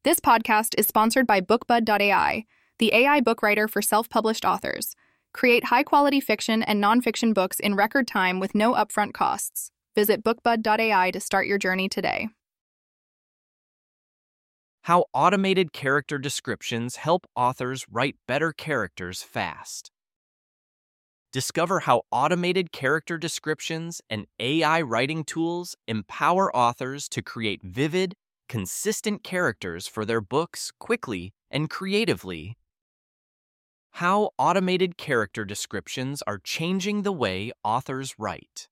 This podcast is sponsored by BookBud.ai, the AI book writer for self-published authors. Create high-quality fiction and nonfiction books in record time with no upfront costs. Visit BookBud.ai to start your journey today. How automated character descriptions help authors write better characters fast. Discover how automated character descriptions and AI writing tools empower authors to create vivid, consistent characters for their books quickly and creatively. How automated character descriptions are changing the way authors write.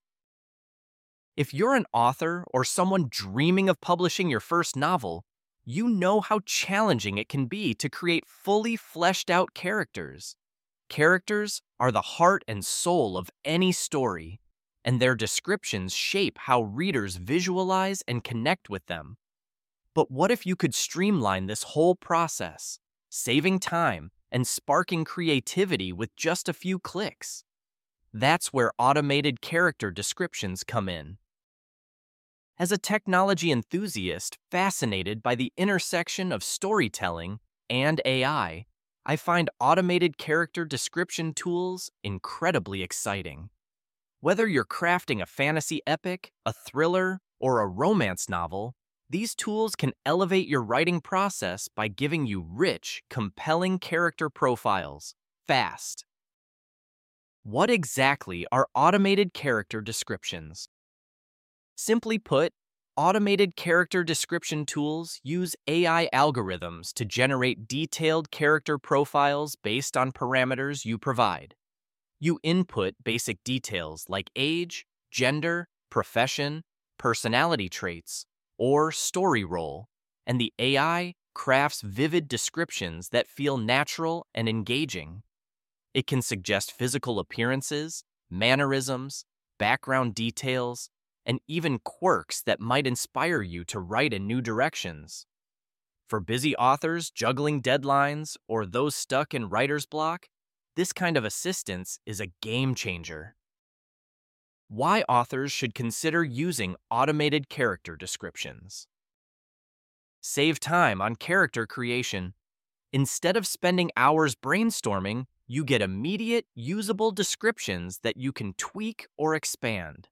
If you're an author or someone dreaming of publishing your first novel, you know how challenging it can be to create fully fleshed out characters. Characters are the heart and soul of any story, and their descriptions shape how readers visualize and connect with them. But what if you could streamline this whole process, saving time and sparking creativity with just a few clicks? That's where automated character descriptions come in. As a technology enthusiast fascinated by the intersection of storytelling and AI, I find automated character description tools incredibly exciting. Whether you're crafting a fantasy epic, a thriller, or a romance novel, these tools can elevate your writing process by giving you rich, compelling character profiles, fast. What exactly are automated character descriptions? Simply put, automated character description tools use AI algorithms to generate detailed character profiles based on parameters you provide. You input basic details like age, gender, profession, personality traits, or story role, and the AI crafts vivid descriptions that feel natural and engaging. It can suggest physical appearances, mannerisms, background details, and even quirks that might inspire you to write in new directions. For busy authors juggling deadlines or those stuck in writer's block, this kind of assistance is a game changer. Why authors should consider using automated character descriptions. Save time on character creation. Instead of spending hours brainstorming, you get immediate, usable descriptions that you can tweak or expand.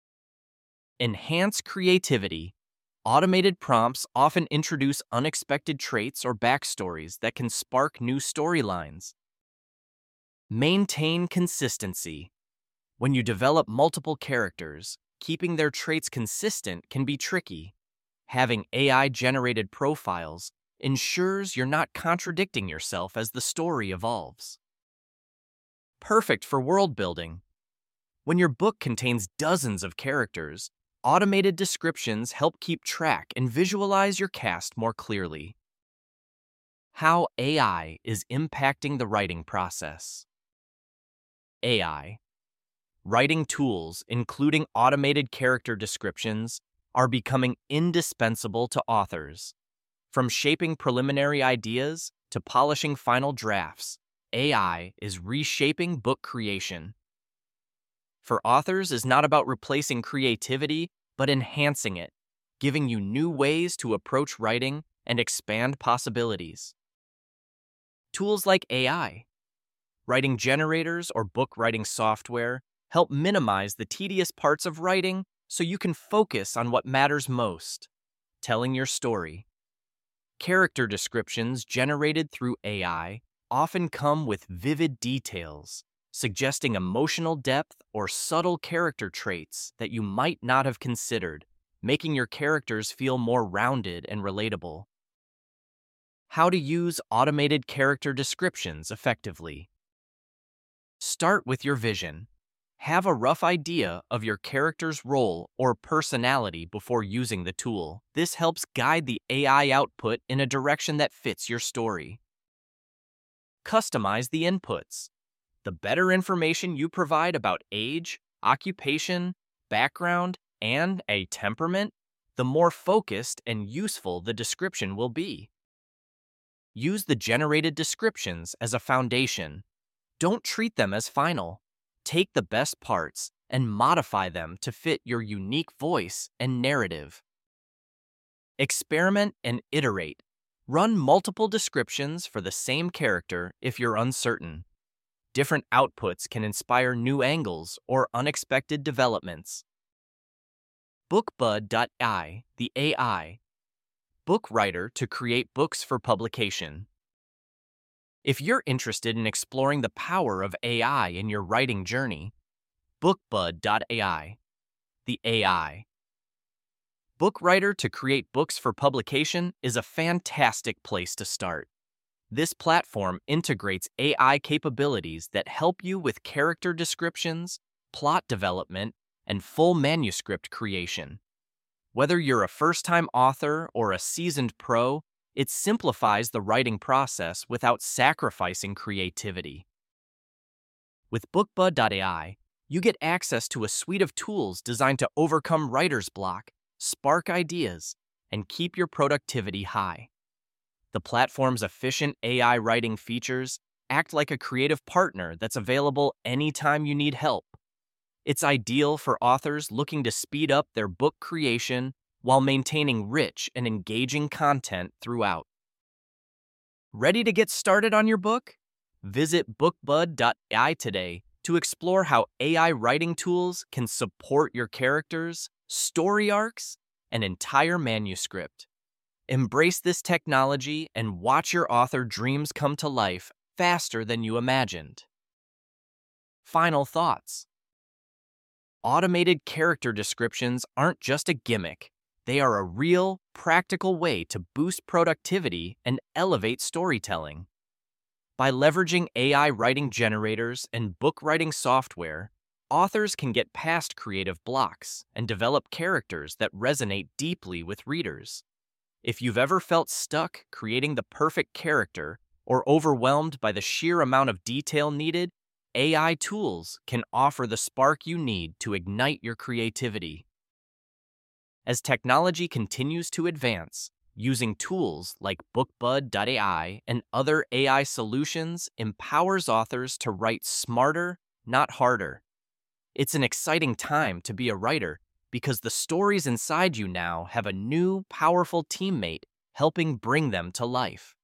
Enhance creativity. Automated prompts often introduce unexpected traits or backstories that can spark new storylines. Maintain consistency. When you develop multiple characters, keeping their traits consistent can be tricky. Having AI-generated profiles ensures you're not contradicting yourself as the story evolves. Perfect for world building. When your book contains dozens of characters, automated descriptions help keep track and visualize your cast more clearly. How AI is impacting the writing process. AI. Writing tools, including automated character descriptions, are becoming indispensable to authors. From shaping preliminary ideas to polishing final drafts, AI is reshaping book creation. For authors, it's not about replacing creativity, but enhancing it, giving you new ways to approach writing and expand possibilities. Tools like AI, writing generators, or book writing software help minimize the tedious parts of writing so you can focus on what matters most, telling your story. Character descriptions generated through AI often come with vivid details, suggesting emotional depth or subtle character traits that you might not have considered, making your characters feel more rounded and relatable. How to use automated character descriptions effectively. Start with your vision. Have a rough idea of your character's role or personality before using the tool. This helps guide the AI output in a direction that fits your story. Customize the inputs. The better information you provide about age, occupation, background, and a temperament, the more focused and useful the description will be. Use the generated descriptions as a foundation. Don't treat them as final. Take the best parts and modify them to fit your unique voice and narrative. Experiment and iterate. Run multiple descriptions for the same character if you're uncertain. Different outputs can inspire new angles or unexpected developments. BookBud.ai, the AI book writer to create books for publication. If you're interested in exploring the power of AI in your writing journey, BookBud.ai, the AI book writer to create books for publication is a fantastic place to start. This platform integrates AI capabilities that help you with character descriptions, plot development, and full manuscript creation. Whether you're a first-time author or a seasoned pro, it simplifies the writing process without sacrificing creativity. With BookBud.ai, you get access to a suite of tools designed to overcome writer's block, spark ideas, and keep your productivity high. The platform's efficient AI writing features act like a creative partner that's available anytime you need help. It's ideal for authors looking to speed up their book creation while maintaining rich and engaging content throughout. Ready to get started on your book? Visit BookBud.ai today to explore how AI writing tools can support your characters, story arcs, and entire manuscript. Embrace this technology and watch your author dreams come to life faster than you imagined. Final thoughts. Automated character descriptions aren't just a gimmick. They are a real, practical way to boost productivity and elevate storytelling. By leveraging AI writing generators and book writing software, authors can get past creative blocks and develop characters that resonate deeply with readers. If you've ever felt stuck creating the perfect character or overwhelmed by the sheer amount of detail needed, AI tools can offer the spark you need to ignite your creativity. As technology continues to advance, using tools like BookBud.ai and other AI solutions empowers authors to write smarter, not harder. It's an exciting time to be a writer because the stories inside you now have a new, powerful teammate helping bring them to life.